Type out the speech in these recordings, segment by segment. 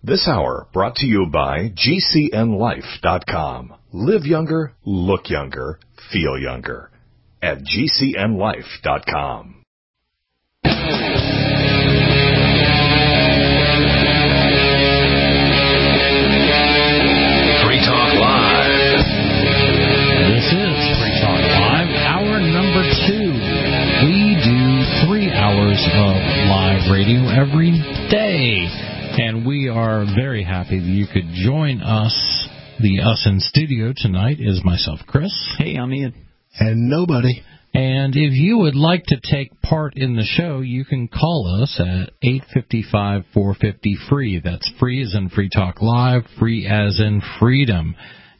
This hour brought to you by GCNLife.com. Live younger, look younger, feel younger at GCNLife.com. Free Talk Live. This is Free Talk Live, hour number 2. We do 3 hours of live radio every day, and we are very happy that you could join us. The us in studio tonight is myself, Chris. Hey, I'm Ian. And nobody. And if you would like to take part in the show, you can call us at 855-450-FREE. That's free as in Free Talk Live, free as in freedom.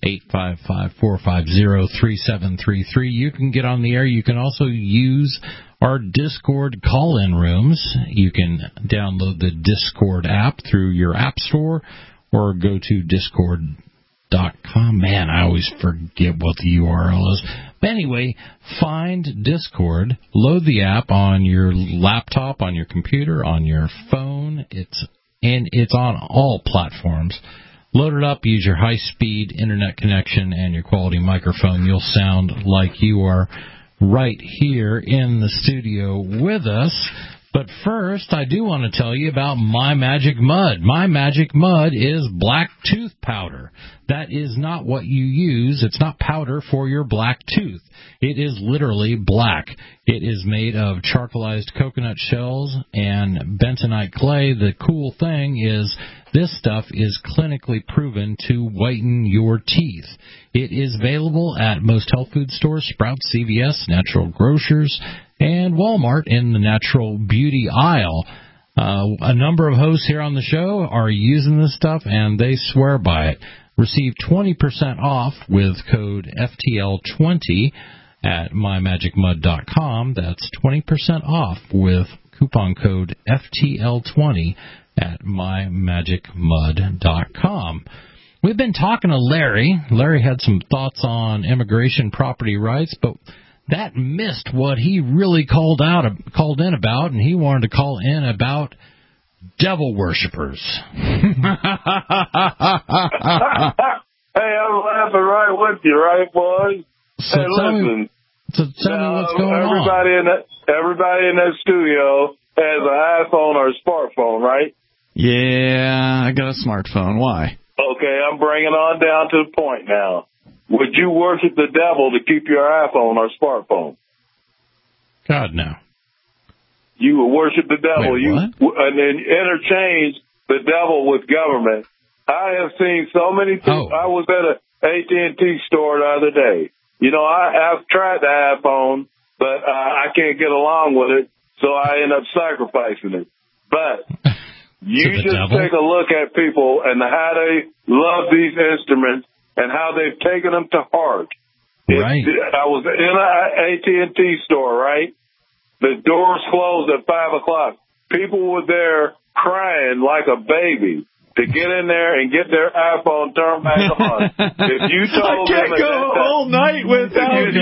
855-450-3733. You can get on the air. You can also use our Discord call-in rooms. You can download the Discord app through your app store or go to discord.com. Man, I always forget what the URL is. But anyway, find Discord, load the app on your laptop, on your computer, on your phone. It's on all platforms. Load it up, use your high-speed internet connection and your quality microphone. You'll sound like you are right here in the studio with us. But first, I do want to tell you about My Magic Mud. My Magic Mud is black tooth powder. That is not what you use. It's not powder for your black tooth. It is literally black. It is made of charcoalized coconut shells and bentonite clay. The cool thing is this stuff is clinically proven to whiten your teeth. It is available at most health food stores, Sprouts, CVS, Natural Grocers, and Walmart in the natural beauty aisle. A number of hosts here on the show are using this stuff, and they swear by it. Receive 20% off with code FTL20 at mymagicmud.com. That's 20% off with coupon code FTL20 at mymagicmud.com. We've been talking to Larry. Larry had some thoughts on immigration property rights, but that missed what he really called in about, and he wanted to call in about devil worshippers. Hey, I'm laughing right with you, right, boys? So hey, tell listen. Me what's going on. Everybody in that studio has an iPhone or a smartphone, right? Yeah, I got a smartphone. Why? Okay, I'm bringing on down to the point now. Would you worship the devil to keep your iPhone or smartphone? God, no. You would worship the devil. Wait, what? And then interchange the devil with government. I have seen so many people. I was at an AT&T store the other day. You know, I've tried the iPhone, but I can't get along with it, so I end up sacrificing it. But you just devil? take a look at people and how they love these instruments and how they've taken them to heart. Right. I was in an AT&T store, right? The doors closed at 5 o'clock. People were there crying like a baby to get in there and get their iPhone turned back on. If you told I can't them go a whole night without it.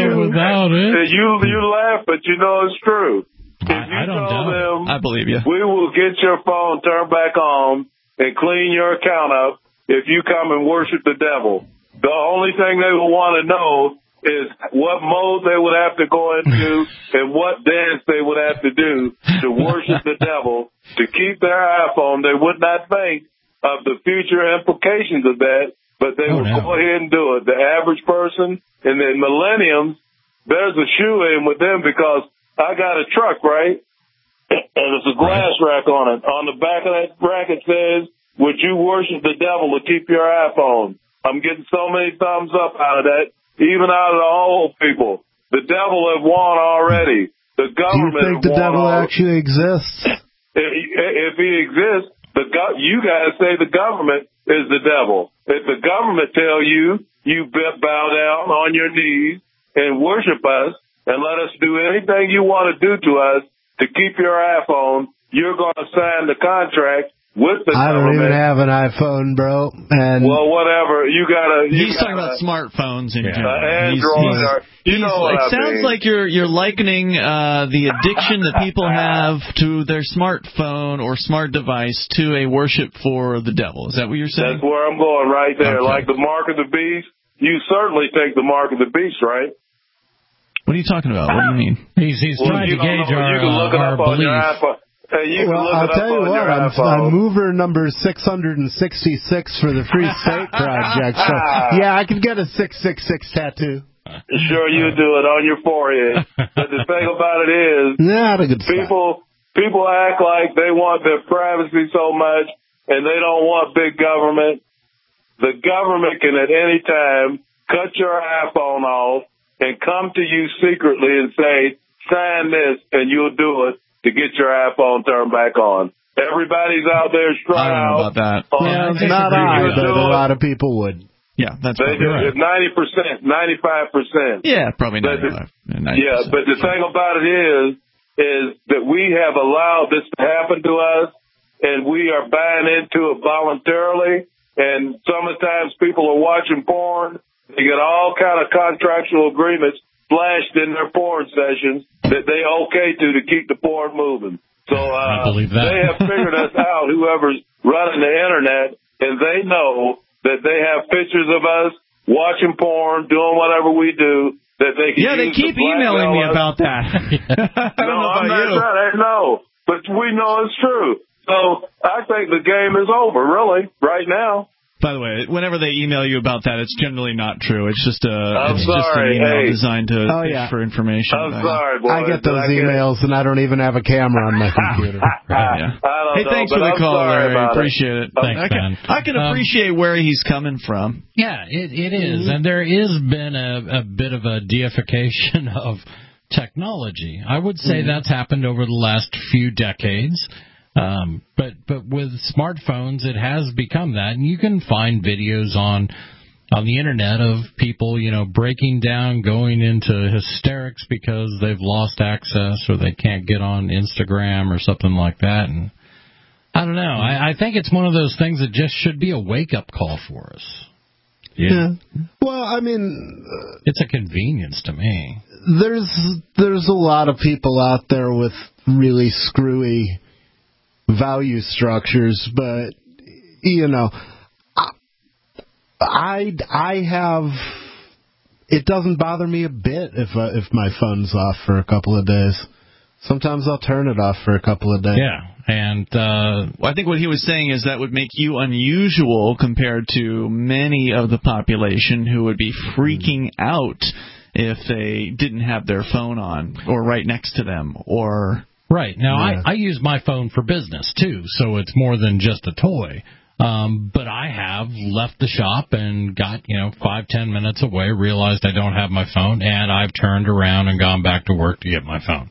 You laugh, but you know it's true. If you I don't told them, I believe you. We will get your phone turned back on and clean your account up if you come and worship the devil. The only thing they will want to know is what mode they would have to go into and what dance they would have to do to worship the devil to keep their iPhone. They would not think of the future implications of that, but they would go ahead and do it. The average person in the millenniums, there's a shoe in with them because I got a truck, right? And there's a glass rack on it. On the back of that rack it says, would you worship the devil to keep your iPhone? I'm getting so many thumbs up out of that, even out of the old people. The devil have won already. The government. Do you think the devil actually exists? If he exists, you guys say the government is the devil. If the government tell you bow down on your knees and worship us and let us do anything you want to do to us to keep your iPhone, you're going to sign the contract with the I don't government. even have an iPhone, bro. And Well, whatever. He's talking about smartphones in general. Android. It sounds like you're likening the addiction that people have to their smartphone or smart device to a worship for the devil. Is that what you're saying? That's where I'm going right there. Okay. Like the mark of the beast, you certainly take the mark of the beast, right? What are you talking about? What do you mean? He's trying to gauge you can look it our up on your belief. iPhone. Hey, you can well, look I'll it up tell you on what, your I'm iPhone. mover number 666 for the Free State Project. So, yeah, I could get a 666 tattoo. Sure, you do it on your forehead. But the thing about it is, Not a good spot. people act like they want their privacy so much, and they don't want big government. The government can at any time cut your iPhone off and come to you secretly and say, sign this, and you'll do it to get your iPhone turned back on. Everybody's out there strung I don't know out. about that. Well, not I, but a lot of people would. Yeah, that's They do right. 90%, 95%. Yeah, probably But 95. 90%. Yeah, but the thing about it is that we have allowed this to happen to us, and we are buying into it voluntarily. And sometimes people are watching porn. They get all kind of contractual agreements flashed in their porn sessions that they okay to keep the porn moving. So I believe that. They have figured us out, whoever's running the internet, and they know that they have pictures of us watching porn, doing whatever we do, that they can they use keep to blackmail emailing me us. about that. I don't know about you. No, but we know it's true. So I think the game is over, really, right now. By the way, whenever they email you about that, it's generally not true. It's just I'm just an sorry. email designed to Oh, fish yeah. for information. I'm sorry, boys. I get those emails, and I don't even have a camera on my computer. Yeah. I don't Hey, know, thanks but for the I'm call, sorry Larry. about Appreciate it. Thanks, man. I can appreciate where he's coming from. Yeah, it is. And there has been a bit of a deification of technology. I would say that's happened over the last few decades. But with smartphones, it has become that. And you can find videos on the internet of people, breaking down, going into hysterics because they've lost access or they can't get on Instagram or something like that. And I don't know. I think it's one of those things that just should be a wake-up call for us. Yeah. Well, I mean, It's a convenience to me. there's a lot of people out there with really screwy value structures, but I have. It doesn't bother me a bit if my phone's off for a couple of days. Sometimes I'll turn it off for a couple of days. Yeah, and I think what he was saying is that would make you unusual compared to many of the population who would be freaking out if they didn't have their phone on or right next to them or... Right. Now, I use my phone for business, too, so it's more than just a toy. But I have left the shop and got, 5-10 minutes away, realized I don't have my phone, and I've turned around and gone back to work to get my phone.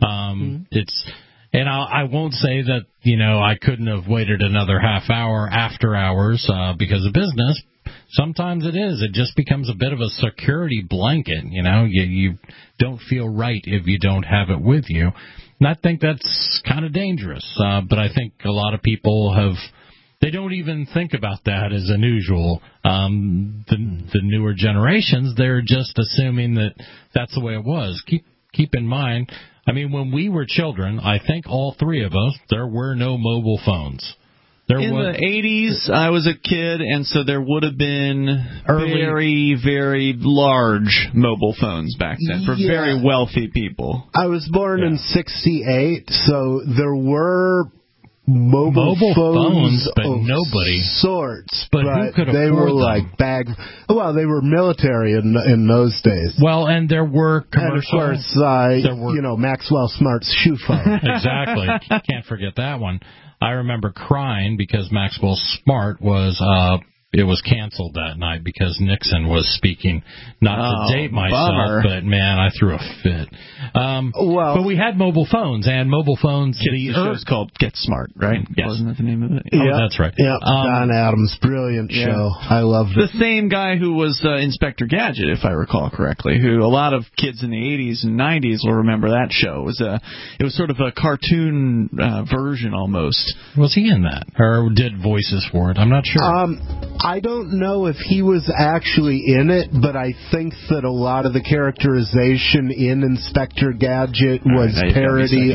And I won't say that, I couldn't have waited another half hour after hours because of business. Sometimes it is. It just becomes a bit of a security blanket, You don't feel right if you don't have it with you. And I think that's kind of dangerous. But I think a lot of people they don't even think about that as unusual. The newer generations, they're just assuming that that's the way it was. Keep in mind, I mean, when we were children, I think all three of us, there were no mobile phones. In the 80s, I was a kid, and so there would have been very, very large mobile phones back then for very wealthy people. I was born in 1968, so there were mobile phones but of nobody. sorts. But who could they afford were them? like Well, they were military in those days. Well, and there were commercial. And of course, Maxwell Smart's shoe phone. Exactly. Can't forget that one. I remember crying because Maxwell Smart was it was canceled that night because Nixon was speaking. Not to date myself, bummer. but man, I threw a fit. But we had mobile phones, and mobile phones. The show's called Get Smart, right? Yes. Wasn't that the name of it? Oh, that's right. Yeah, Don Adams, brilliant show. I loved it. The same guy who was Inspector Gadget, if I recall correctly, who a lot of kids in the 80s and 90s will remember that show. It was sort of a cartoon version almost. Was he in that, or did voices for it? I'm not sure. I don't know if he was actually in it, but I think that a lot of the characterization in Inspector Gadget was parody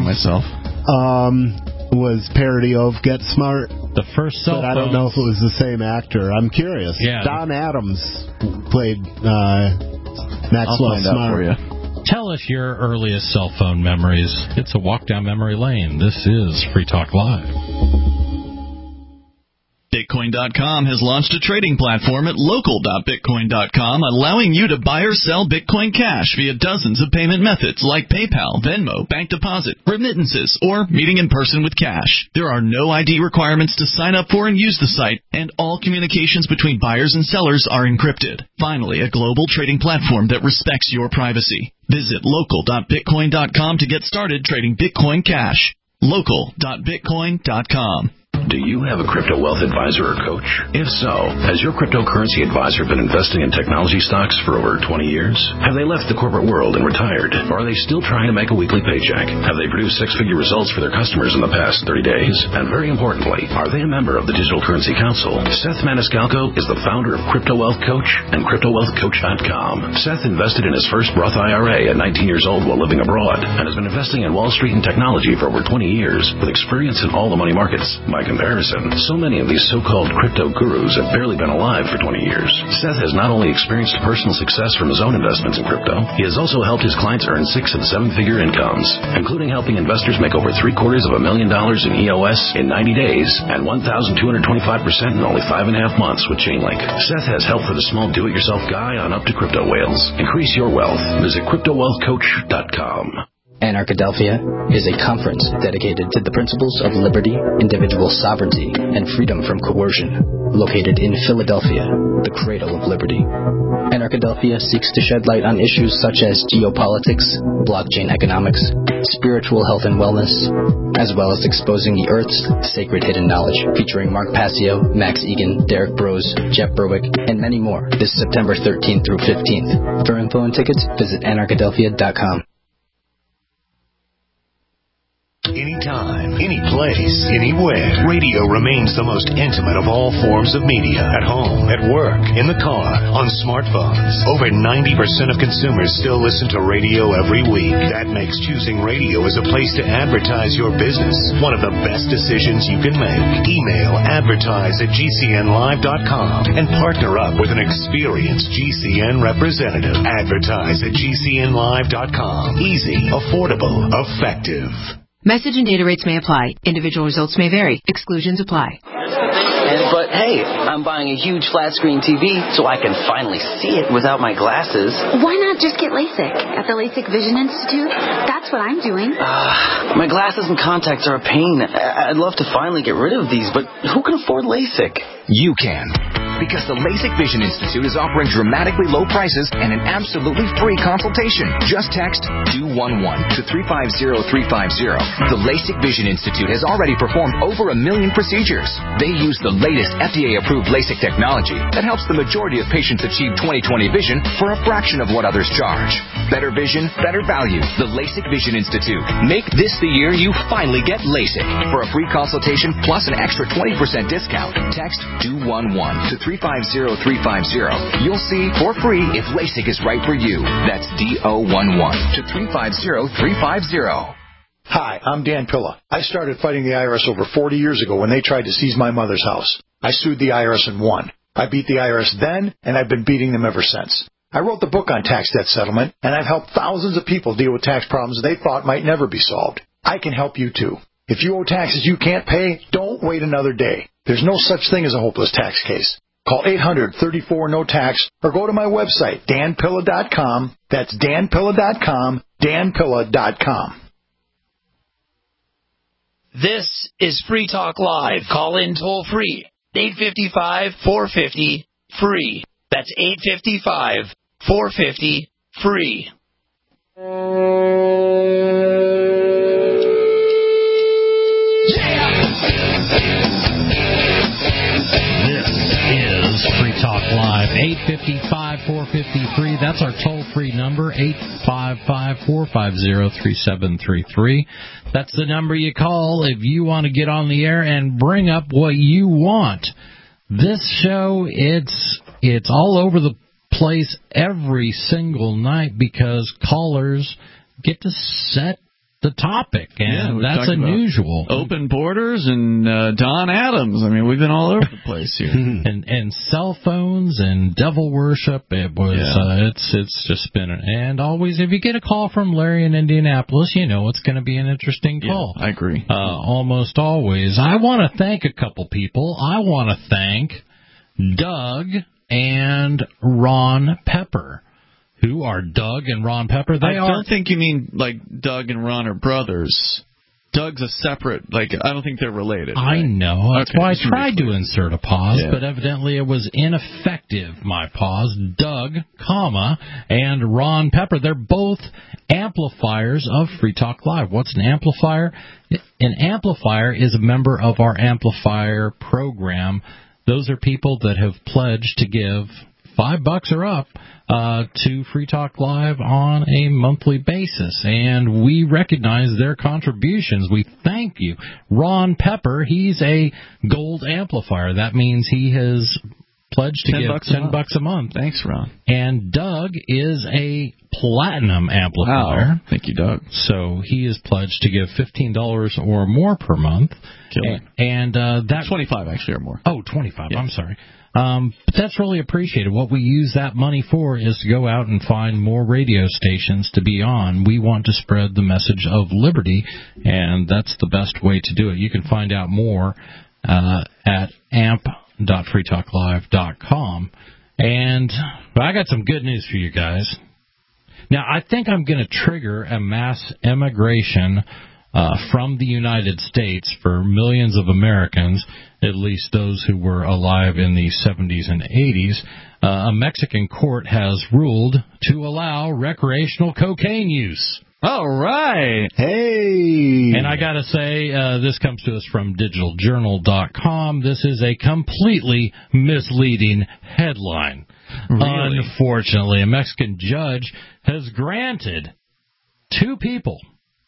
of Get Smart. The first cell But I don't know if it was the same actor. I'm curious. Yeah. Don Adams played Maxwell Smart. For you. Tell us your earliest cell phone memories. It's a walk down memory lane. This is Free Talk Live. Bitcoin.com has launched a trading platform at local.bitcoin.com, allowing you to buy or sell Bitcoin Cash via dozens of payment methods like PayPal, Venmo, bank deposit, remittances, or meeting in person with cash. There are no ID requirements to sign up for and use the site, and all communications between buyers and sellers are encrypted. Finally, a global trading platform that respects your privacy. Visit local.bitcoin.com to get started trading Bitcoin Cash. Local.bitcoin.com. Do you have a crypto wealth advisor or coach? If so, has your cryptocurrency advisor been investing in technology stocks for over 20 years? Have they left the corporate world and retired? Or are they still trying to make a weekly paycheck? Have they produced six-figure results for their customers in the past 30 days? And very importantly, are they a member of the Digital Currency Council? Seth Maniscalco is the founder of Crypto Wealth Coach and CryptoWealthCoach.com. Seth invested in his first Roth IRA at 19 years old while living abroad and has been investing in Wall Street and technology for over 20 years with experience in all the money markets. By comparison, so many of these so-called crypto gurus have barely been alive for 20 years. Seth has not only experienced personal success from his own investments in crypto, he has also helped his clients earn 6- and 7-figure incomes, including helping investors make over $750,000 in EOS in 90 days and 1,225% in only 5.5 months with Chainlink. Seth has help for the small do-it-yourself guy on up to crypto whales. Increase your wealth. Visit CryptoWealthCoach.com. Anarchadelphia is a conference dedicated to the principles of liberty, individual sovereignty, and freedom from coercion, located in Philadelphia, the cradle of liberty. Anarchadelphia seeks to shed light on issues such as geopolitics, blockchain economics, spiritual health and wellness, as well as exposing the Earth's sacred hidden knowledge, featuring Mark Passio, Max Egan, Derek Brose, Jeff Berwick, and many more this September 13th through 15th. For info and tickets, visit anarchadelphia.com. Anytime, any place, anywhere. Radio remains the most intimate of all forms of media. At home, at work, in the car, on smartphones. Over 90% of consumers still listen to radio every week. That makes choosing radio as a place to advertise your business one of the best decisions you can make. Email advertise@gcnlive.com and partner up with an experienced GCN representative. Advertise at gcnlive.com. Easy, affordable, effective. Message and data rates may apply. Individual results may vary. Exclusions apply. But hey, I'm buying a huge flat screen TV so I can finally see it without my glasses. Why not just get LASIK at the LASIK Vision Institute? That's what I'm doing. My glasses and contacts are a pain. I'd love to finally get rid of these, but who can afford LASIK? You can. Because the LASIK Vision Institute is offering dramatically low prices and an absolutely free consultation. Just text DO11 to 350350. The LASIK Vision Institute has already performed over 1 million procedures. They use the latest FDA-approved LASIK technology that helps the majority of patients achieve 20/20 vision for a fraction of what others charge. Better vision, better value. The LASIK Vision Institute. Make this the year you finally get LASIK. For a free consultation plus an extra 20% discount, text DO11 to 350350. You'll see for free if LASIK is right for you. That's DO11 to 350350. Hi, I'm Dan Pilla. I started fighting the IRS over 40 years ago when they tried to seize my mother's house. I sued the IRS and won. I beat the IRS then, and I've been beating them ever since. I wrote the book on tax debt settlement, and I've helped thousands of people deal with tax problems they thought might never be solved. I can help you too. If you owe taxes you can't pay, don't wait another day. There's no such thing as a hopeless tax case. Call 800-34-NO-TAX or go to my website, danpilla.com. That's danpilla.com, danpilla.com. This is Free Talk Live. Call in toll free 855-450-FREE. That's 855-450-FREE. This is Free Talk Live, 855-450-FREE. That's our toll-free number, 855-450-3733. That's the number you call if you want to get on the air and bring up what you want. This show, it's all over the place every single night because callers get to set the topic, and that's unusual. Open borders and Don Adams. I mean, we've been all over the place here. and cell phones and devil worship. It was it's just been and always if you get a call from Larry in Indianapolis, you know it's going to be an interesting call. I agree. Almost always. I want to thank a couple people. I want to thank Doug and Ron Pepper. Who are Doug and Ron Pepper? I don't think you mean like Doug and Ron are brothers. Doug's a separate, I don't think they're related. I know. That's why I tried to insert a pause, but evidently it was ineffective, my pause. Doug, and Ron Pepper. They're both amplifiers of Free Talk Live. What's an amplifier? An amplifier is a member of our amplifier program. Those are people that have pledged to give $5 or up to Free Talk Live on a monthly basis, and we recognize their contributions. We thank you. Ron Pepper, he's a gold amplifier. That means he has pledged to give $10 a month. Thanks, Ron. And Doug is a platinum amplifier. Wow. Thank you, Doug. So he is pledged to give $15 or more per month. Killer. And that's $25 actually or more. Oh, $25. Yeah. I'm sorry. But that's really appreciated. What we use that money for is to go out and find more radio stations to be on. We want to spread the message of liberty, and that's the best way to do it. You can find out more at amp.freetalklive.com. And I got some good news for you guys. Now, I think I'm going to trigger a mass immigration from the United States for millions of Americans, at least those who were alive in the 70s and 80s. A Mexican court has ruled to allow recreational cocaine use. All right. Hey. And I got to say, this comes to us from digitaljournal.com. This is a completely misleading headline. Really? Unfortunately, a Mexican judge has granted two people's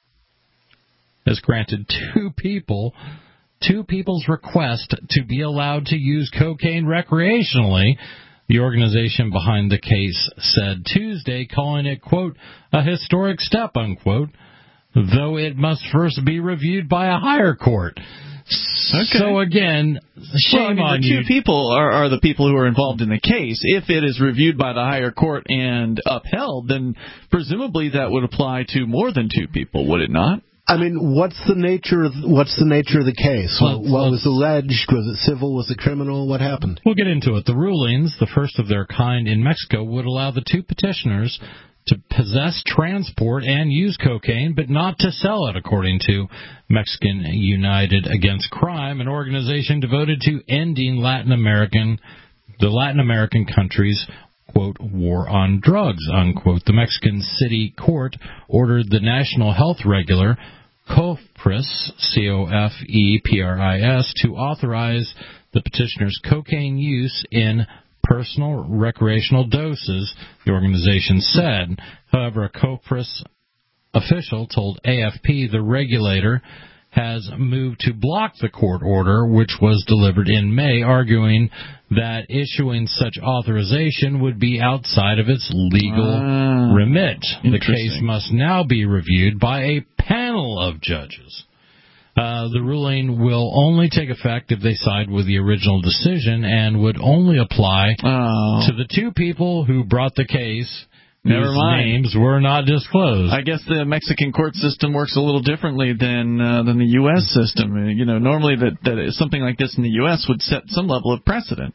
request to be allowed to use cocaine recreationally. The organization behind the case said Tuesday, calling it, quote, a historic step, unquote, though it must first be reviewed by a higher court. Okay. So again, shame on you. The two people are the people who are involved in the case. If it is reviewed by the higher court and upheld, then presumably that would apply to more than two people, would it not? I mean, what's the nature of the case? What was alleged? Was it civil? Was it criminal? What happened? We'll get into it. The rulings, the first of their kind in Mexico, would allow the two petitioners to possess, transport, and use cocaine, but not to sell it, according to Mexican United Against Crime, an organization devoted to ending the Latin American countries' quote, war on drugs, unquote. The Mexican City Court ordered the national health regulator, COFEPRIS, COFEPRIS, to authorize the petitioner's cocaine use in personal recreational doses, the organization said. However, a COFEPRIS official told AFP the regulator has moved to block the court order, which was delivered in May, arguing that issuing such authorization would be outside of its legal remit. The case must now be reviewed by a panel of judges. The ruling will only take effect if they side with the original decision and would only apply to the two people who brought the case. Never mind. Names were not disclosed. I guess the Mexican court system works a little differently than the U.S. system. You know, normally that something like this in the U.S. would set some level of precedent.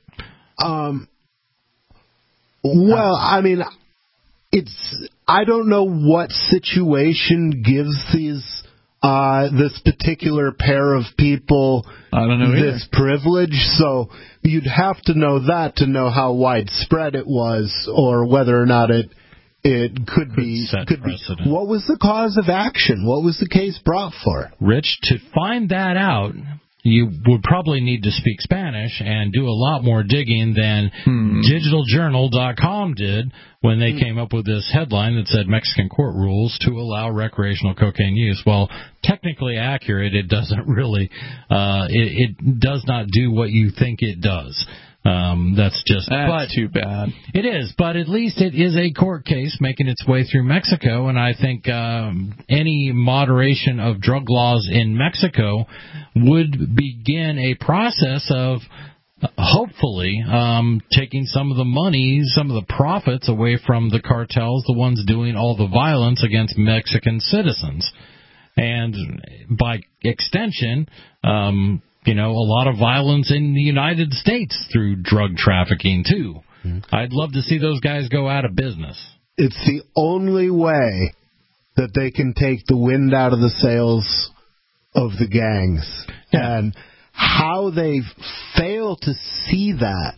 Well, I mean, I don't know what situation gives these this particular pair of people this privilege. So you'd have to know that to know how widespread it was, or whether or not it could be. What was the cause of action? What was the case brought for? Rich, to find that out, you would probably need to speak Spanish and do a lot more digging than digitaljournal.com did when they came up with this headline that said Mexican court rules to allow recreational cocaine use. Well, technically accurate, it doesn't really, it does not do what you think it does. That's too bad. It is, but at least it is a court case making its way through Mexico, and I think any moderation of drug laws in Mexico would begin a process of hopefully taking some of the money, some of the profits away from the cartels, the ones doing all the violence against Mexican citizens. And by extension, a lot of violence in the United States through drug trafficking, too. I'd love to see those guys go out of business. It's the only way that they can take the wind out of the sails of the gangs. Yeah. And how they fail to see that,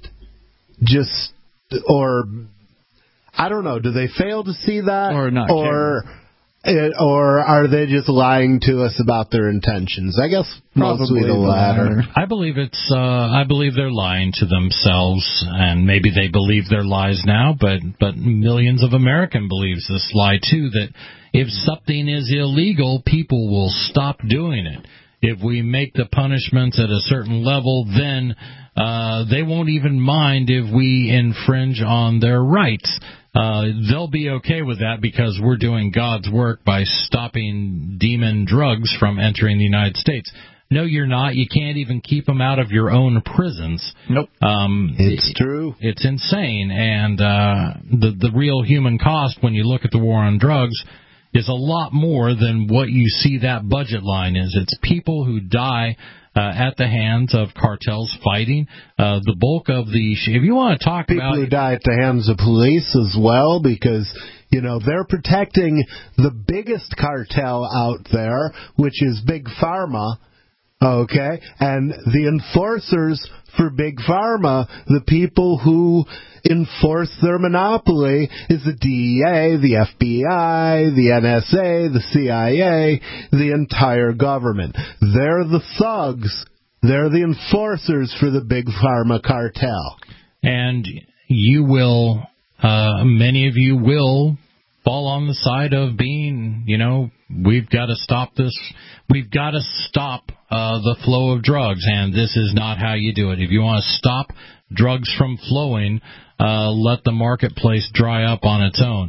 I don't know, do they fail to see that? Or not or are they just lying to us about their intentions? I guess mostly the latter. I believe they're lying to themselves, and maybe they believe their lies now, but millions of Americans believe this lie too, that if something is illegal, people will stop doing it. If we make the punishments at a certain level, then they won't even mind if we infringe on their rights. They'll be okay with that because we're doing God's work by stopping demon drugs from entering the United States. No, you're not. You can't even keep them out of your own prisons. Nope. It's true. It's insane. And the real human cost when you look at the war on drugs is a lot more than what you see that budget line is. It's people who die at the hands of cartels fighting. The bulk of if you want to talk people about... People who die at the hands of police as well, because, they're protecting the biggest cartel out there, which is Big Pharma, okay? And the enforcers for Big Pharma, the people who enforce their monopoly, is the DEA, the FBI, the NSA, the CIA, the entire government. They're the thugs. They're the enforcers for the Big Pharma cartel. And you will, many of you will fall on the side of being, we've got to stop this. We've got to stop the flow of drugs, and this is not how you do it. If you want to stop drugs from flowing, let the marketplace dry up on its own.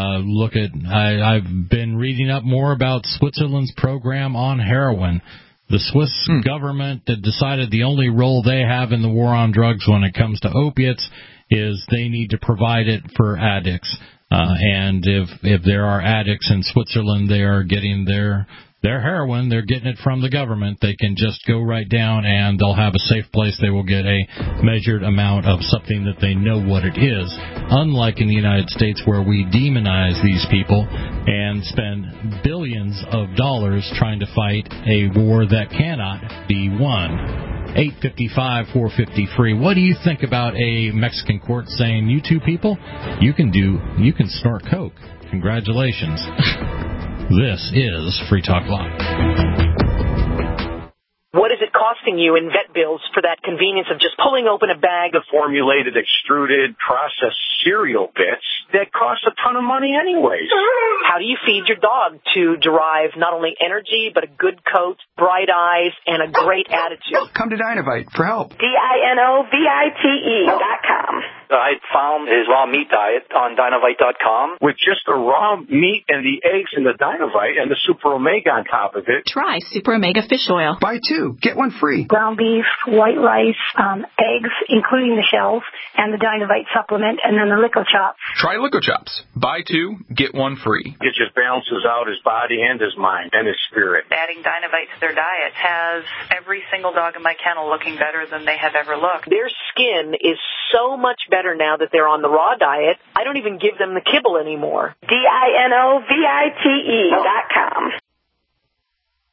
I've been reading up more about Switzerland's program on heroin. The Swiss government that decided the only role they have in the war on drugs when it comes to opiates is they need to provide it for addicts. And if there are addicts in Switzerland, they are getting their heroin, they're getting it from the government. They can just go right down and they'll have a safe place. They will get a measured amount of something that they know what it is. Unlike in the United States where we demonize these people and spend billions of dollars trying to fight a war that cannot be won. 855-450-FREE. What do you think about a Mexican court saying, you two people, you can snort coke. Congratulations. This is Free Talk Live. What is it costing you in vet bills for that convenience of just pulling open a bag of formulated, extruded, processed cereal bits that cost a ton of money anyways? How do you feed your dog to derive not only energy, but a good coat, bright eyes, and a great attitude? Come to Dinovite for help. DINOVITE.com. I found his raw meat diet on Dinovite.com. With just the raw meat and the eggs and the Dinovite and the Super Omega on top of it. Try Super Omega Fish Oil. Buy 2, get 1 free. Ground beef, white rice, eggs, including the shells, and the Dinovite supplement, and then the Lico Chops. Try Lico Chops. Buy 2, get 1 free. It just balances out his body and his mind and his spirit. Adding Dinovite to their diet has every single dog in my kennel looking better than they have ever looked. Their skin is so much better now that they're on the raw diet. I don't even give them the kibble anymore. DINOVITE.com.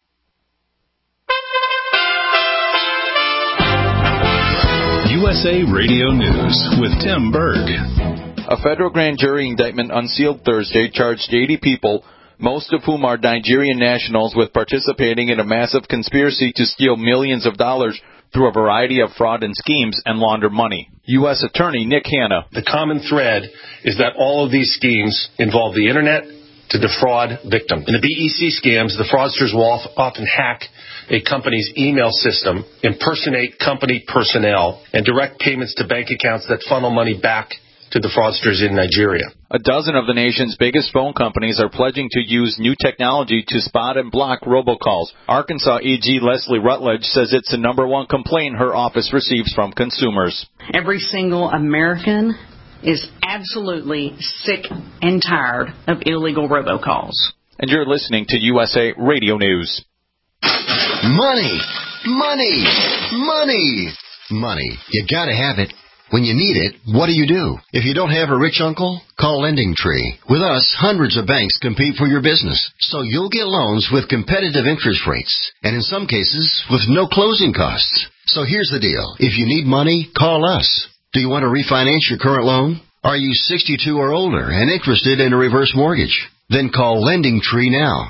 USA Radio News with Tim Berg. A federal grand jury indictment unsealed Thursday charged 80 people, most of whom are Nigerian nationals, with participating in a massive conspiracy to steal millions of dollars through a variety of fraud and schemes and launder money. U.S. Attorney Nick Hanna. The common thread is that all of these schemes involve the Internet to defraud victims. In the BEC scams, the fraudsters will often hack a company's email system, impersonate company personnel, and direct payments to bank accounts that funnel money back to the fraudsters in Nigeria. A dozen of the nation's biggest phone companies are pledging to use new technology to spot and block robocalls. Arkansas AG Leslie Rutledge says it's the number one complaint her office receives from consumers. Every single American is absolutely sick and tired of illegal robocalls. And you're listening to USA Radio News. Money, money, money, money. You gotta have it. When you need it, what do? If you don't have a rich uncle, call Lending Tree. With us, hundreds of banks compete for your business, so you'll get loans with competitive interest rates, and in some cases, with no closing costs. So here's the deal. If you need money, call us. Do you want to refinance your current loan? Are you 62 or older and interested in a reverse mortgage? Then call Lending Tree now.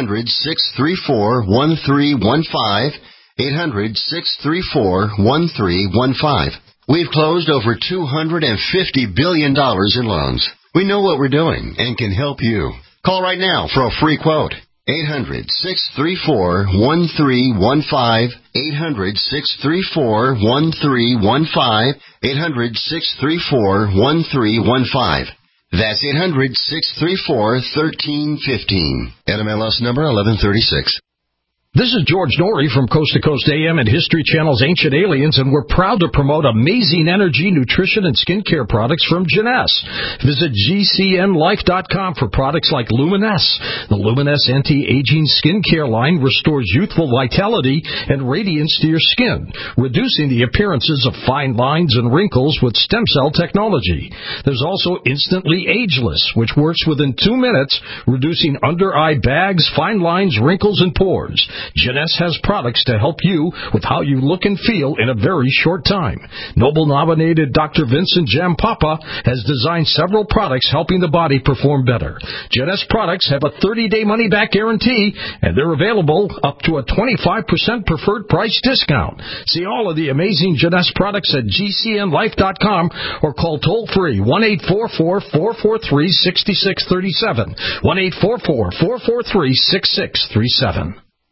800-634-1315. 800-634-1315. We've closed over $250 billion in loans. We know what we're doing and can help you. Call right now for a free quote. 800-634-1315. 800-634-1315. 800-634-1315. That's 800-634-1315. NMLS number 1136. This is George Norrie from Coast to Coast AM and History Channel's Ancient Aliens, and we're proud to promote amazing energy, nutrition, and skincare products from Jeunesse. Visit GCNlife.com for products like Luminesse. The Luminesse anti-aging skincare line restores youthful vitality and radiance to your skin, reducing the appearances of fine lines and wrinkles with stem cell technology. There's also Instantly Ageless, which works within 2 minutes, reducing under-eye bags, fine lines, wrinkles, and pores. Jeunesse has products to help you with how you look and feel in a very short time. Nobel-nominated Dr. Vincent Jampapa has designed several products helping the body perform better. Jeunesse products have a 30-day money-back guarantee, and they're available up to a 25% preferred price discount. See all of the amazing Jeunesse products at GCNlife.com or call toll-free 1-844-443-6637. 1-844-443-6637.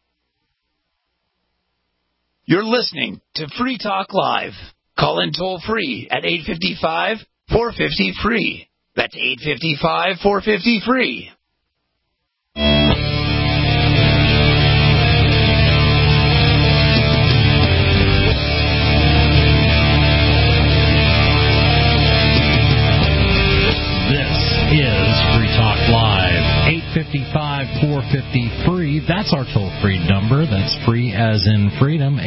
You're listening to Free Talk Live. Call in toll-free at 855-450-FREE. That's 855-450-FREE. This is Free Talk Live. 855-450-FREE. That's our toll-free number. That's free as in freedom.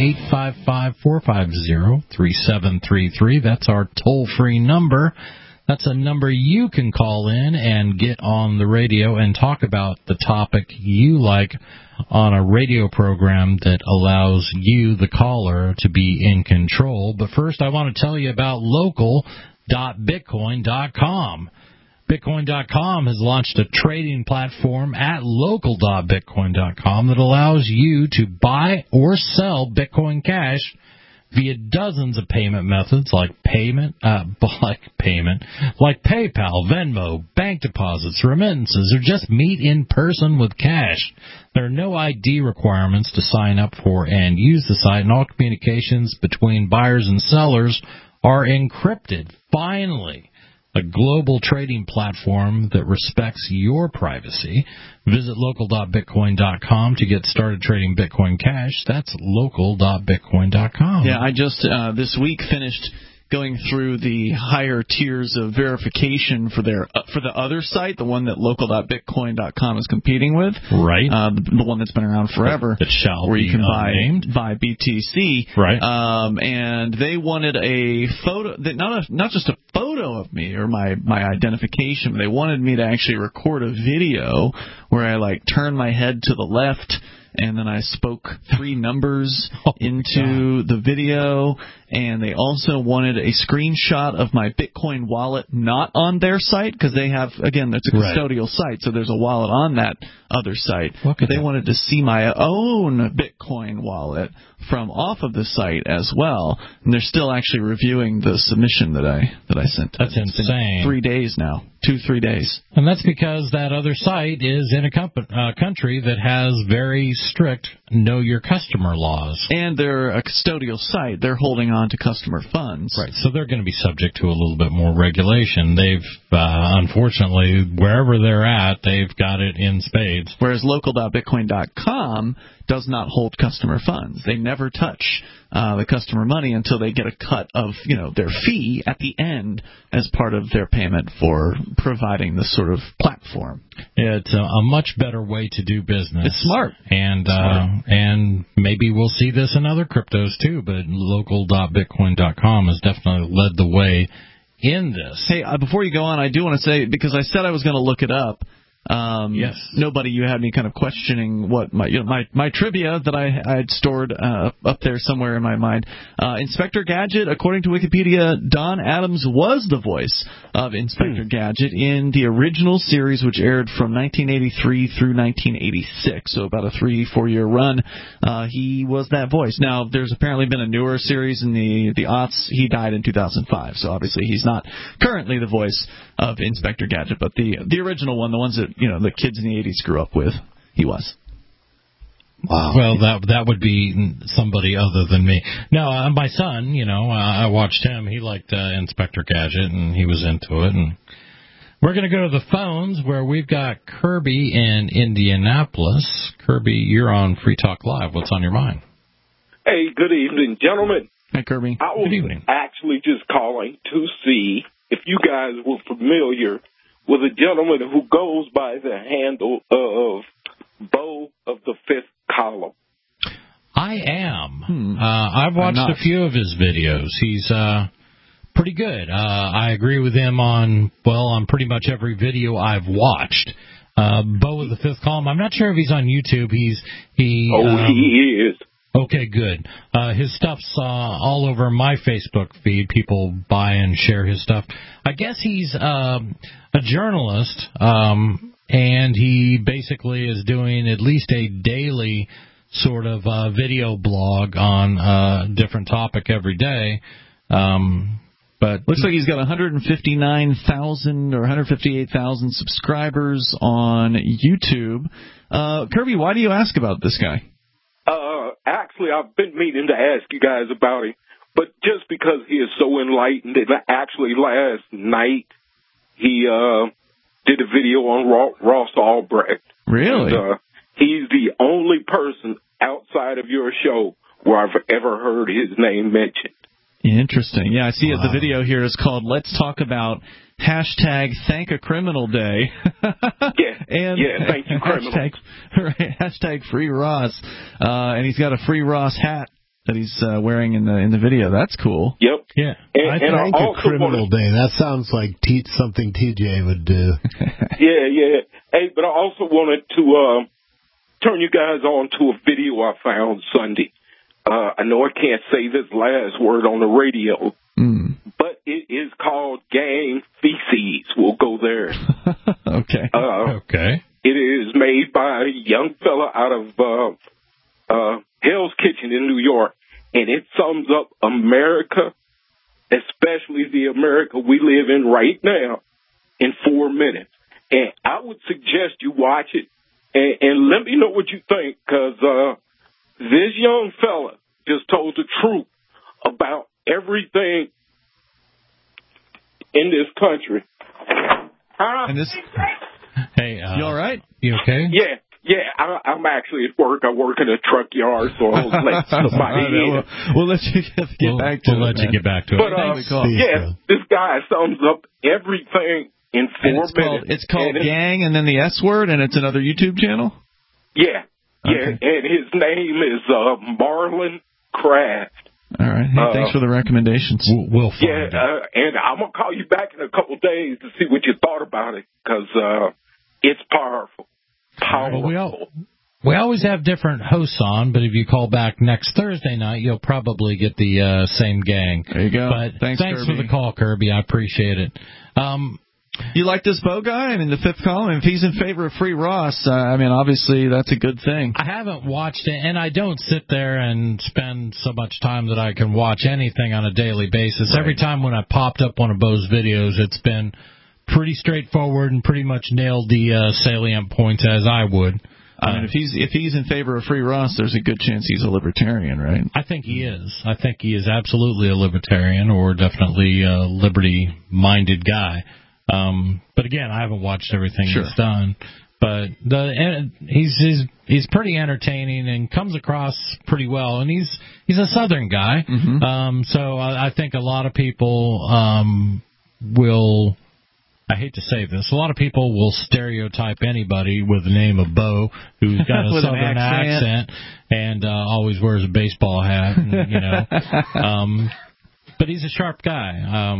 855-450-3733. That's our toll-free number. That's a number you can call in and get on the radio and talk about the topic you like on a radio program that allows you, the caller, to be in control. But first, I want to tell you about local.bitcoin.com. Bitcoin.com has launched a trading platform at local.bitcoin.com that allows you to buy or sell Bitcoin Cash via dozens of payment methods like PayPal, Venmo, bank deposits, remittances, or just meet in person with cash. There are no ID requirements to sign up for and use the site, and all communications between buyers and sellers are encrypted. Finally, a global trading platform that respects your privacy. Visit local.bitcoin.com to get started trading Bitcoin Cash. That's local.bitcoin.com. Yeah, I just this week finished going through the higher tiers of verification for the other site, the one that local.bitcoin.com is competing with. Right. The one that's been around forever. That shall where be you can unnamed. buy BTC. Right. And they wanted a photo, not just a photo of me or my identification, but they wanted me to actually record a video where I turned my head to the left and then I spoke 3 numbers into the video, and they also wanted a screenshot of my Bitcoin wallet not on their site, because they have, again, it's a custodial site, so there's a wallet on that other site. But they wanted to see my own Bitcoin wallet from off of the site as well, and they're still actually reviewing the submission that I sent. That's insane. 3 days now. 2-3 days. And that's because that other site is in a country that has very strict know your customer laws. And they're a custodial site. They're holding on to customer funds. Right, so they're going to be subject to a little bit more regulation. They've, unfortunately, wherever they're at, they've got it in spades. Whereas local.bitcoin.com does not hold customer funds. They never touch the customer money until they get a cut of, their fee at the end as part of their payment for providing this sort of platform. It's a much better way to do business. It's smart. And maybe we'll see this in other cryptos too, but local.bitcoin.com has definitely led the way in this. Hey, before you go on, I do want to say, because I said I was going to look it up, yes. Nobody, you had me kind of questioning what my trivia that I had stored up there somewhere in my mind. Inspector Gadget, according to Wikipedia, Don Adams was the voice of Inspector Gadget in the original series, which aired from 1983 through 1986, so about a 3-4 year run. He was that voice. Now, there's apparently been a newer series in the aughts. He died in 2005, so obviously he's not currently the voice of Inspector Gadget, but the original one, the ones that the kids in the 80s grew up with, he was. Wow. Well, that would be somebody other than me. No, my son, I watched him. He liked Inspector Gadget, and he was into it. And we're going to go to the phones where we've got Kirby in Indianapolis. Kirby, you're on Free Talk Live. What's on your mind? Hey, good evening, gentlemen. Hey, Kirby. I was actually just calling to see if you guys were familiar with a gentleman who goes by the handle of Bo of the Fifth Column. I am. I've watched a few of his videos. He's pretty good. I agree with him on pretty much every video I've watched. Bo of the Fifth Column. I'm not sure if he's on YouTube. He is. Okay, good. His stuff's all over my Facebook feed. People buy and share his stuff. I guess he's a journalist, and he basically is doing at least a daily sort of video blog on a different topic every day. But looks like he's got 159,000 or 158,000 subscribers on YouTube. Kirby, why do you ask about this guy? Actually, I've been meaning to ask you guys about him, but just because he is so enlightened, and actually last night he did a video on Ross Ulbricht. Really? And, he's the only person outside of your show where I've ever heard his name mentioned. Interesting. Yeah, I see it. The video here is called Let's Talk About #ThankACriminal Day. Thank you, criminal. Hashtag Free Ross. And he's got a Free Ross hat that he's wearing in the video. That's cool. Yep. Yeah. I thank a criminal day. That sounds like something TJ would do. Yeah. Hey, but I also wanted to turn you guys on to a video I found Sunday. I know I can't say this last word on the radio, but it is called Gang Feces. We'll go there. Okay. Okay. It is made by a young fella out of Hell's Kitchen in New York, and it sums up America, especially the America we live in right now, in 4 minutes. And I would suggest you watch it, and let me know what you think, because this young fella just told the truth about everything in this country. Hey, you all right? You okay? Yeah. I'm actually at work. I work in a truck yard, so I'll let somebody in. We'll let you get back to it. We'll let you get back to it. But this guy sums up everything in 4 minutes. It's called Gang, and then the S word, and it's another YouTube channel. Yeah. Okay. And his name is Marlon Craft. All right. Hey, thanks for the recommendations. We'll find it. And I'm going to call you back in a couple of days to see what you thought about it, because it's powerful. We always have different hosts on, but if you call back next Thursday night, you'll probably get the same gang. There you go. But thanks Kirby. for the call, Kirby. I appreciate it. You like this Bo guy? I mean, the fifth column, if he's in favor of free Ross, obviously that's a good thing. I haven't watched it, and I don't sit there and spend so much time that I can watch anything on a daily basis. Right. Every time when I popped up one of Bo's videos, it's been pretty straightforward and pretty much nailed the salient points as I would. I mean, if he's in favor of free Ross, there's a good chance he's a libertarian, right? I think he is. I think he is absolutely a libertarian or definitely a liberty-minded guy. But again, I haven't watched everything he's done. But he's pretty entertaining and comes across pretty well. And he's a Southern guy. Mm-hmm. So I think a lot of people will. I hate to say this. A lot of people will stereotype anybody with the name of Bo, who's got a Southern accent and always wears a baseball hat. And, but he's a sharp guy.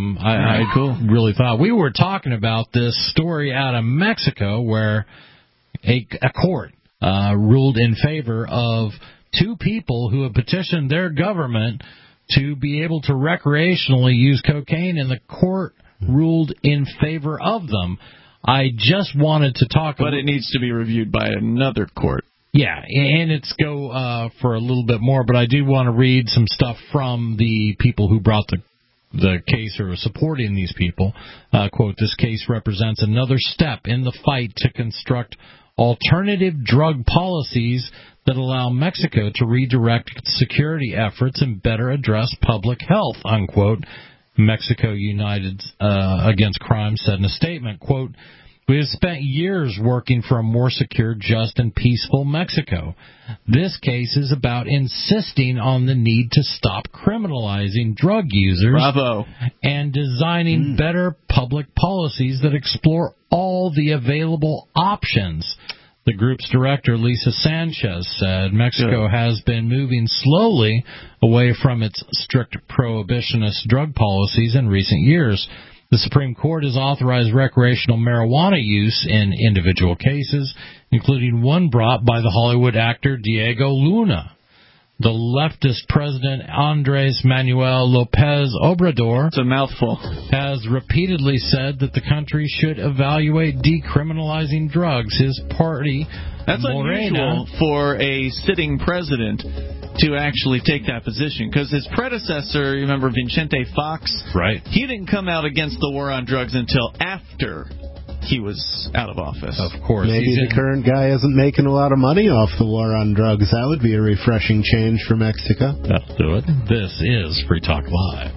I really thought. We were talking about this story out of Mexico where a court ruled in favor of two people who had petitioned their government to be able to recreationally use cocaine, and the court ruled in favor of them. I just wanted to talk about... But it needs to be reviewed by another court. Yeah, and it's go for a little bit more, but I do want to read some stuff from the people who brought the case or supporting these people. Quote, this case represents another step in the fight to construct alternative drug policies that allow Mexico to redirect security efforts and better address public health, unquote. Mexico United Against Crime said in a statement, quote, we have spent years working for a more secure, just, and peaceful Mexico. This case is about insisting on the need to stop criminalizing drug users. Bravo. And designing better public policies that explore all the available options. The group's director, Lisa Sanchez, said Mexico has been moving slowly away from its strict prohibitionist drug policies in recent years. The Supreme Court has authorized recreational marijuana use in individual cases, including one brought by the Hollywood actor Diego Luna. The leftist president Andres Manuel Lopez Obrador, it's a mouthful, has repeatedly said that the country should evaluate decriminalizing drugs. His party, that's Morena, unusual for a sitting president to actually take that position, because his predecessor, you remember Vicente Fox? Right. He didn't come out against the war on drugs until after he was out of office. Of course. Maybe the current guy isn't making a lot of money off the war on drugs. That would be a refreshing change for Mexico. Let's do it. This is Free Talk Live.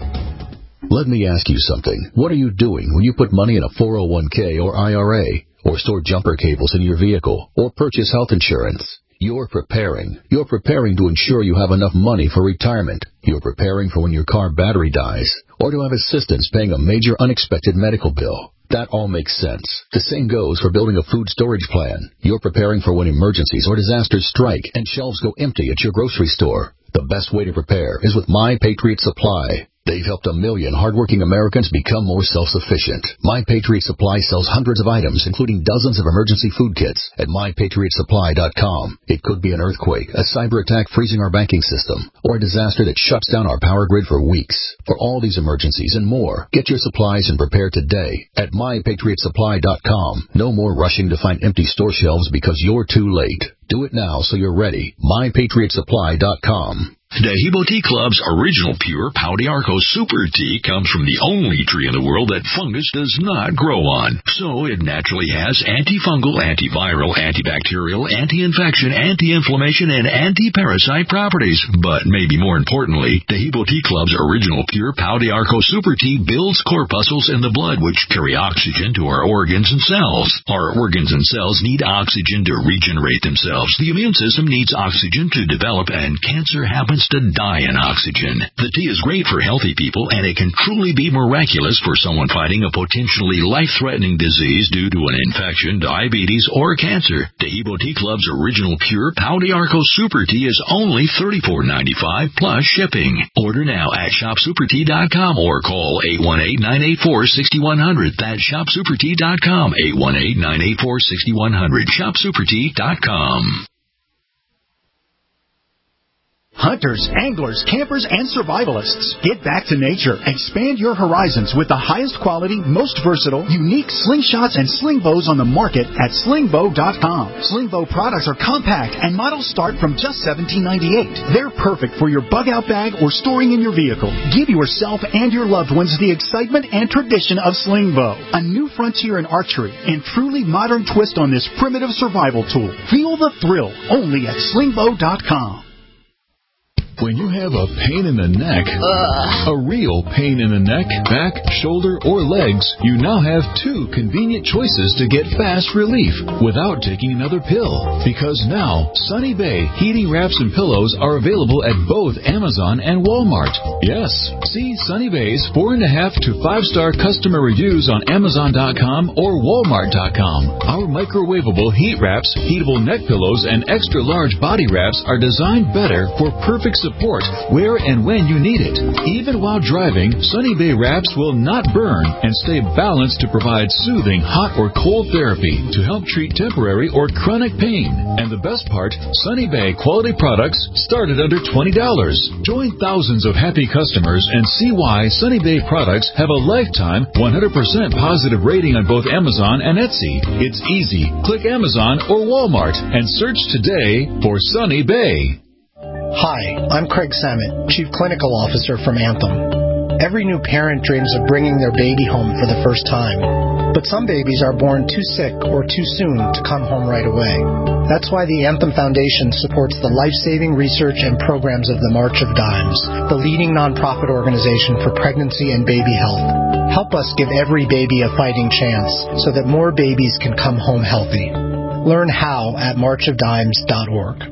Let me ask you something. What are you doing when you put money in a 401k or IRA, or store jumper cables in your vehicle, or purchase health insurance? You're preparing. You're preparing to ensure you have enough money for retirement. You're preparing for when your car battery dies, or to have assistance paying a major unexpected medical bill. That all makes sense. The same goes for building a food storage plan. You're preparing for when emergencies or disasters strike and shelves go empty at your grocery store. The best way to prepare is with My Patriot Supply. They've helped 1 million hardworking Americans become more self-sufficient. My Patriot Supply sells hundreds of items, including dozens of emergency food kits at MyPatriotSupply.com. It could be an earthquake, a cyber attack freezing our banking system, or a disaster that shuts down our power grid for weeks. For all these emergencies and more, get your supplies and prepare today at MyPatriotSupply.com. No more rushing to find empty store shelves because you're too late. Do it now so you're ready. MyPatriotSupply.com. Dehibo Tea Club's original pure Pau de Arco Super Tea comes from the only tree in the world that fungus does not grow on. So it naturally has antifungal, antiviral, antibacterial, anti-infection, anti-inflammation, and anti-parasite properties. But maybe more importantly, Dehibo Tea Club's original pure Pau de Arco Super Tea builds corpuscles in the blood which carry oxygen to our organs and cells. Our organs and cells need oxygen to regenerate themselves. The immune system needs oxygen to develop, and cancer happens to die in oxygen. The tea is great for healthy people, and it can truly be miraculous for someone fighting a potentially life-threatening disease due to an infection, diabetes, or cancer. Dehibo Tea Club's original pure Pau de Arco Super Tea is only $34.95 plus shipping. Order now at ShopSuperTea.com or call 818-984-6100. That's ShopSuperTea.com, 818-984-6100. ShopSuperTea.com. Hunters, anglers, campers, and survivalists, get back to nature. Expand your horizons with the highest quality, most versatile, unique slingshots and sling bows on the market at slingbow.com. Sling bow products are compact and models start from just $17.98. They're perfect for your bug out bag or storing in your vehicle. Give yourself and your loved ones the excitement and tradition of sling bow, a new frontier in archery and truly modern twist on this primitive survival tool. Feel the thrill only at slingbow.com. When you have a pain in the neck, a real pain in the neck, back, shoulder, or legs, you now have two convenient choices to get fast relief without taking another pill. Because now, Sunny Bay heating wraps and pillows are available at both Amazon and Walmart. Yes, see Sunny Bay's 4.5 to 5-star customer reviews on Amazon.com or Walmart.com. Our microwavable heat wraps, heatable neck pillows, and extra large body wraps are designed better for perfect support where and when you need it. Even while driving, Sunny Bay wraps will not burn and stay balanced to provide soothing hot or cold therapy to help treat temporary or chronic pain. And the best part, Sunny Bay quality products start at under $20. Join thousands of happy customers and see why Sunny Bay products have a lifetime 100% positive rating on both Amazon and Etsy. It's easy. Click Amazon or Walmart and search today for Sunny Bay. Hi, I'm Craig Samet, Chief Clinical Officer from Anthem. Every new parent dreams of bringing their baby home for the first time. But some babies are born too sick or too soon to come home right away. That's why the Anthem Foundation supports the life-saving research and programs of the March of Dimes, the leading nonprofit organization for pregnancy and baby health. Help us give every baby a fighting chance so that more babies can come home healthy. Learn how at marchofdimes.org.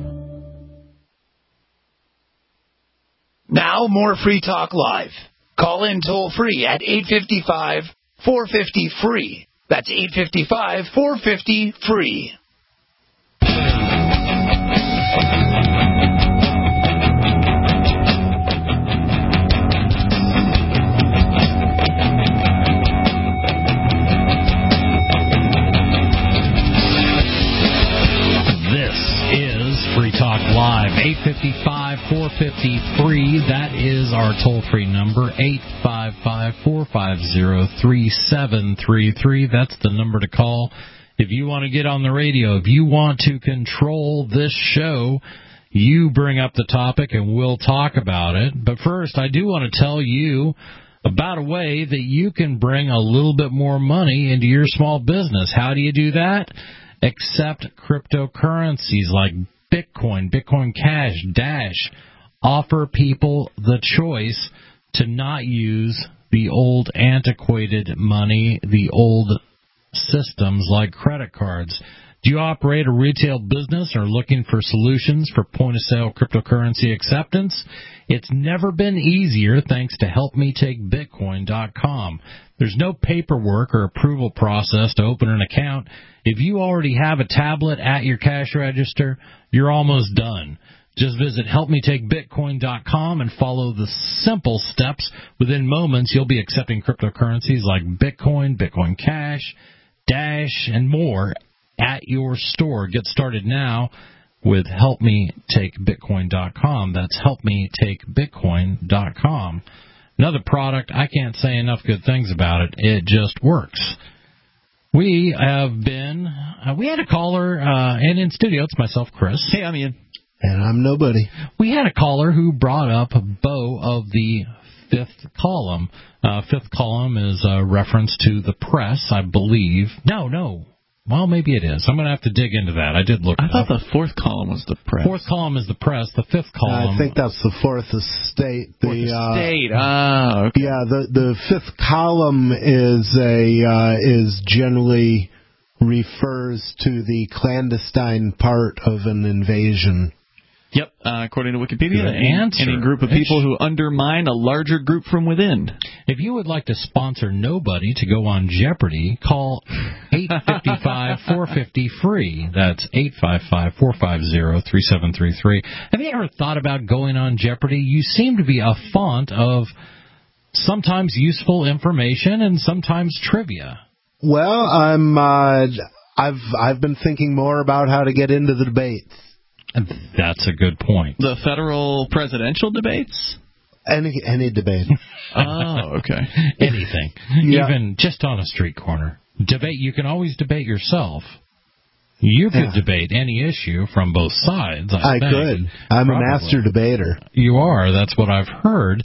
Now, more Free Talk Live. Call in toll-free at 855-450-FREE. That's 855-450-FREE. Free Talk Live, 855-450-FREE. That is our toll-free number, 855-450-3733. That's the number to call if you want to get on the radio. If you want to control this show, you bring up the topic and we'll talk about it. But first, I do want to tell you about a way that you can bring a little bit more money into your small business. How do you do that? Accept cryptocurrencies like Bitcoin, Bitcoin Cash, Dash. Offer people the choice to not use the old antiquated money, the old systems like credit cards. Do you operate a retail business or looking for solutions for point-of-sale cryptocurrency acceptance? It's never been easier thanks to HelpMeTakeBitcoin.com. There's no paperwork or approval process to open an account. If you already have a tablet at your cash register, you're almost done. Just visit HelpMeTakeBitcoin.com and follow the simple steps. Within moments, you'll be accepting cryptocurrencies like Bitcoin, Bitcoin Cash, Dash, and more at your store. Get started now with HelpMeTakeBitcoin.com. That's HelpMeTakeBitcoin.com. Another product, I can't say enough good things about it. It just works. We had a caller, and in studio, it's myself, Chris. Hey, I'm Ian. And I'm nobody. We had a caller who brought up Bo of the Fifth Column. Fifth Column is a reference to the press, I believe. No. Well, maybe it is. I'm going to have to dig into that. I did look it up. I thought the fourth column was the press. Fourth column is the press. The fifth column. I think that's the Fourth Estate. Fourth Estate. Okay. Yeah, the fifth column is generally refers to the clandestine part of an invasion. Yep, according to Wikipedia, any group of people who undermine a larger group from within. If you would like to sponsor Nobody to go on Jeopardy, call 855-450-FREE. That's 855-450-3733. Have you ever thought about going on Jeopardy? You seem to be a font of sometimes useful information and sometimes trivia. Well, I've been thinking more about how to get into the debates. That's a good point. The federal presidential debates? Any debate. Oh, okay. Anything. Yeah. Even just on a street corner. Debate. You can always debate yourself. You could debate any issue from both sides. I think. Could. I'm a master debater. You are. That's what I've heard.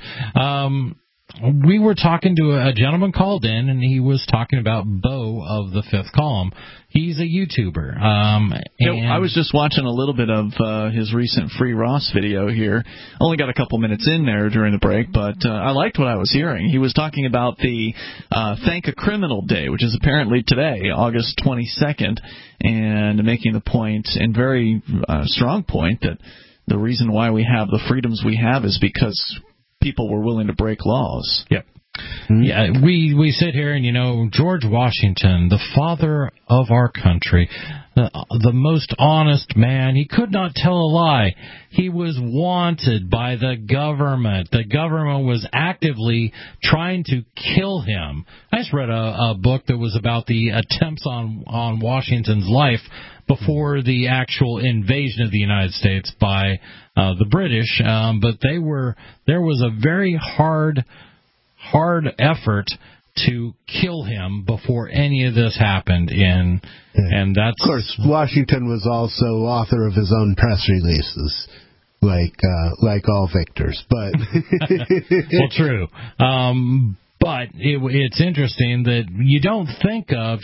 We were talking to a gentleman called in, and he was talking about Bo of the Fifth Column. He's a YouTuber. I was just watching a little bit of his recent Free Ross video here. Only got a couple minutes in there during the break, but I liked what I was hearing. He was talking about the Thank a Criminal Day, which is apparently today, August 22nd, and making the point, and very strong point, that the reason why we have the freedoms we have is because people were willing to break laws. Yep. Yeah, we sit here and, George Washington, the father of our country, the most honest man, he could not tell a lie. He was wanted by the government. The government was actively trying to kill him. I just read a book that was about the attempts on Washington's life before the actual invasion of the United States by the British, but there was a very hard effort to kill him before any of this happened. And that's, of course, Washington was also author of his own press releases, like all victors. But well, true. But it's interesting that you don't think of,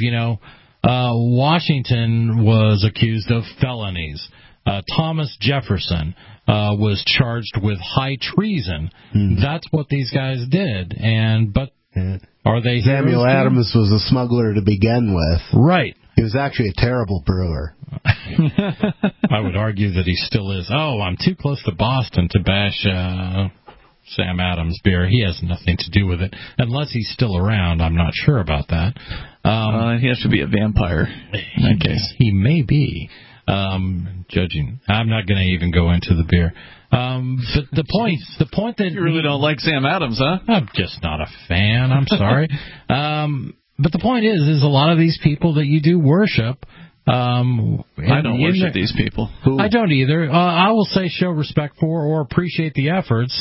Washington was accused of felonies. Thomas Jefferson was charged with high treason. That's what these guys did. But are they heroes? Samuel Adams was a smuggler to begin with. Right. He was actually a terrible brewer. I would argue that he still is. Oh, I'm too close to Boston to bash Sam Adams beer. He has nothing to do with it. Unless he's still around. I'm not sure about that. He has to be a vampire in that case. He may be. Judging. I'm not going to even go into the beer. But the point that you really don't like Sam Adams, huh? I'm just not a fan. I'm sorry. But the point is a lot of these people that you do worship. I don't worship these people. I don't either. I will say show respect for or appreciate the efforts.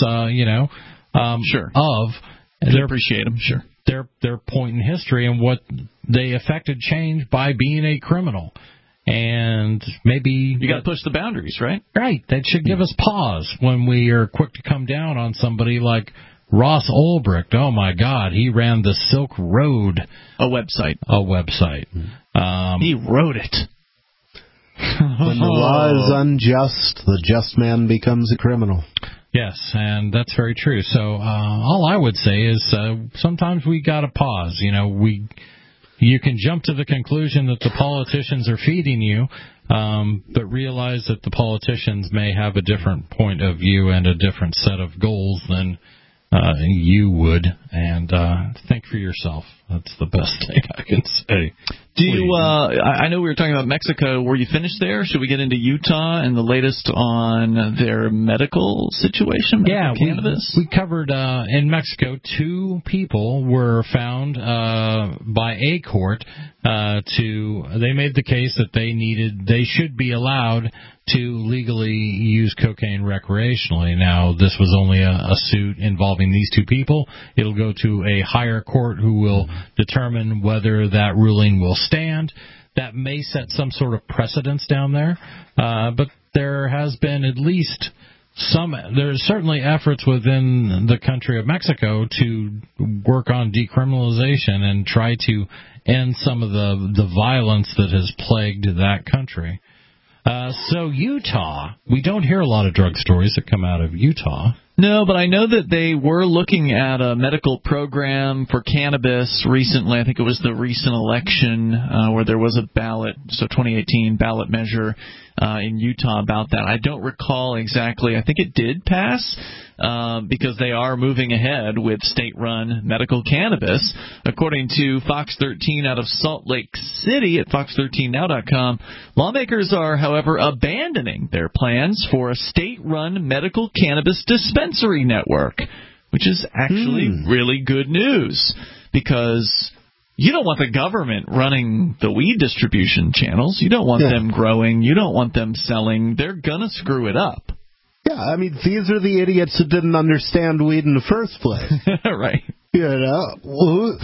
Sure. Appreciate them. Sure. Their point in history and what they affected change by being a criminal. And maybe you got to push the boundaries, right? Right. That should give us pause when we are quick to come down on somebody like Ross Ulbricht. Oh my God, he ran the Silk Road, a website. He wrote it. When the law is unjust, the just man becomes a criminal. Yes, and that's very true. So all I would say is sometimes we got to pause. You can jump to the conclusion that the politicians are feeding you, but realize that the politicians may have a different point of view and a different set of goals than you would, and think for yourself. That's the best thing I can say. Do you? I know we were talking about Mexico. Were you finished there? Should we get into Utah and the latest on their medical situation? Cannabis? We covered in Mexico 2 people were found by a court they made the case that they should be allowed to legally use cocaine recreationally. Now, this was only a suit involving these 2 people. It'll go to a higher court who will determine whether that ruling will stand. That may set some sort of precedence down there, but there has been at least there's certainly efforts within the country of Mexico to work on decriminalization and try to end some of the violence that has plagued that country. So Utah, we don't hear a lot of drug stories that come out of Utah. No, but I know that they were looking at a medical program for cannabis recently. I think it was the recent election where there was a ballot, 2018 ballot measure in Utah about that. I don't recall exactly. I think it did pass because they are moving ahead with state-run medical cannabis. According to Fox 13 out of Salt Lake City at fox13now.com, lawmakers are, however, abandoning their plans for a state-run medical cannabis dispensary network, which is actually really good news because you don't want the government running the weed distribution channels. You don't want them growing. You don't want them selling. They're going to screw it up. Yeah, I mean, these are the idiots who didn't understand weed in the first place. Right. You know?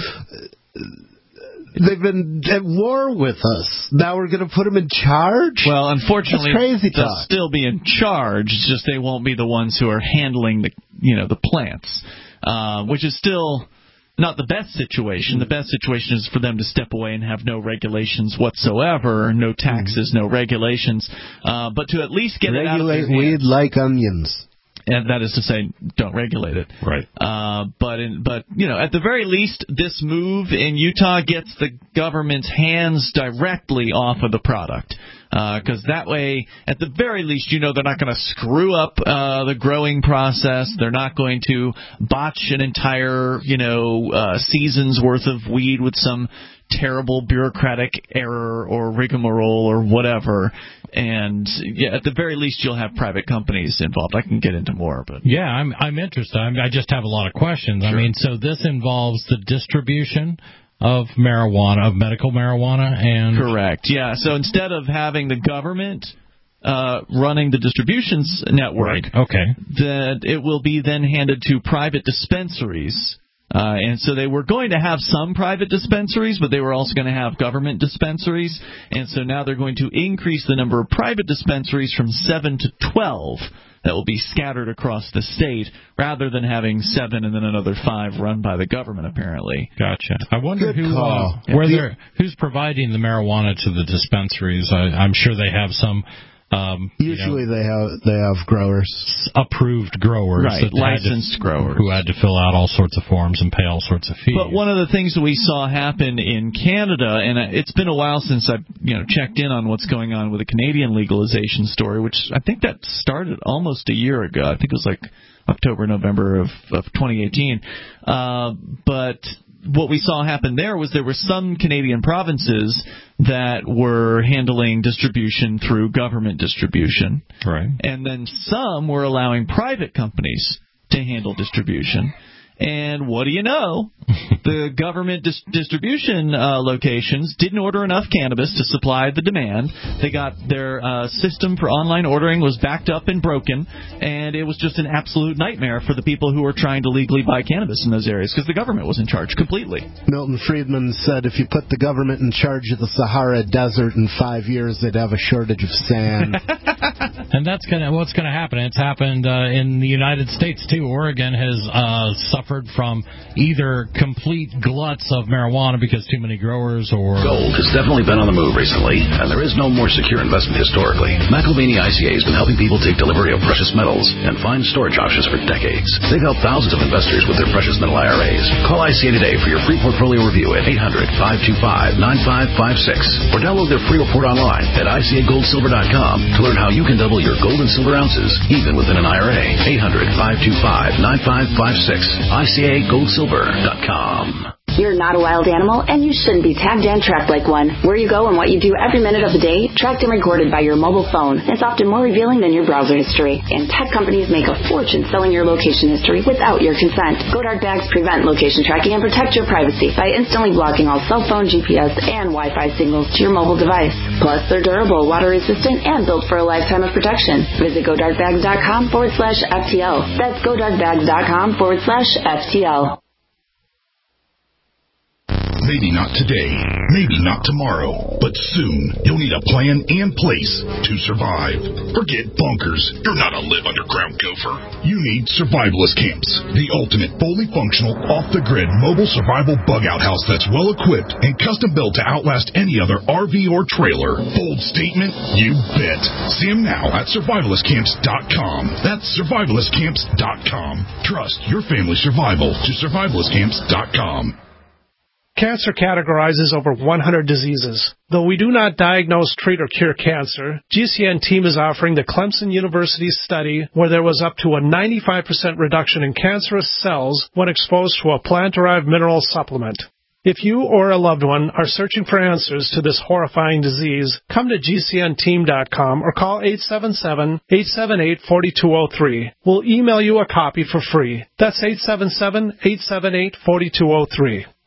They've been at war with us. Now we're going to put them in charge? Well, unfortunately, that's crazy they'll talk. still be in charge. It's just they won't be the ones who are handling the plants, which is still not the best situation. The best situation is for them to step away and have no regulations whatsoever, no taxes, no regulations, but to at least get it out of their hands. Regulate weed like onions. And that is to say, don't regulate it. Right. But at the very least, this move in Utah gets the government's hands directly off of the product. Because that way, at the very least, they're not going to screw up the growing process. They're not going to botch an entire, season's worth of weed with some terrible bureaucratic error or rigmarole or whatever. And at the very least, you'll have private companies involved. I can get into more, but I'm interested. I just have a lot of questions. Sure. I mean, so this involves the distribution of marijuana, of medical marijuana, and correct. Yeah. So instead of having the government running the distributions network, that it will be then handed to private dispensaries. And so they were going to have some private dispensaries, but they were also going to have government dispensaries. And so now they're going to increase the number of private dispensaries from 7 to 12 that will be scattered across the state, rather than having 7 and then another 5 run by the government, apparently. Gotcha. I wonder who's providing the marijuana to the dispensaries. I'm sure they have some. Usually they have growers, approved growers, right? Licensed growers who had to fill out all sorts of forms and pay all sorts of fees. But one of the things that we saw happen in Canada, and it's been a while since I've checked in on what's going on with the Canadian legalization story, which I think that started almost a year ago. I think it was like October, November of 2018. But what we saw happen there were some Canadian provinces that were handling distribution through government distribution. Right. And then some were allowing private companies to handle distribution. And what do you know? The government distribution locations didn't order enough cannabis to supply the demand. They got their system for online ordering was backed up and broken, and it was just an absolute nightmare for the people who were trying to legally buy cannabis in those areas because the government was in charge completely. Milton Friedman said if you put the government in charge of the Sahara Desert in 5 years, they'd have a shortage of sand. And that's what's going to happen. It's happened in the United States, too. Oregon has suffered from either complete gluts of marijuana because too many growers or... Gold has definitely been on the move recently, and there is no more secure investment historically. McElvaney ICA has been helping people take delivery of precious metals and find storage options for decades. They've helped thousands of investors with their precious metal IRAs. Call ICA today for your free portfolio review at 800-525-9556 or download their free report online at ICAGoldSilver.com to learn how you can double your gold and silver ounces even within an IRA. 800-525-9556. ICAGoldSilver.com. You're not a wild animal, and you shouldn't be tagged and tracked like one. Where you go and what you do every minute of the day, tracked and recorded by your mobile phone. It's often more revealing than your browser history. And tech companies make a fortune selling your location history without your consent. GoDark bags prevent location tracking and protect your privacy by instantly blocking all cell phone, GPS, and Wi-Fi signals to your mobile device. Plus, they're durable, water-resistant, and built for a lifetime of protection. Visit GoDarkbags.com/FTL. That's GoDarkbags.com/FTL. Maybe not today, maybe not tomorrow, but soon you'll need a plan in place to survive. Forget bunkers. You're not a live underground gopher. You need survivalist camps, the ultimate fully functional, off-the-grid mobile survival bug-out house that's well-equipped and custom-built to outlast any other RV or trailer. Bold statement? You bet. See them now at survivalistcamps.com. That's survivalistcamps.com. Trust your family's survival to survivalistcamps.com. Cancer categorizes over 100 diseases. Though we do not diagnose, treat, or cure cancer, GCN team is offering the Clemson University study where there was up to a 95% reduction in cancerous cells when exposed to a plant-derived mineral supplement. If you or a loved one are searching for answers to this horrifying disease, come to GCNteam.com or call 877-878-4203. We'll email you a copy for free. That's 877-878-4203.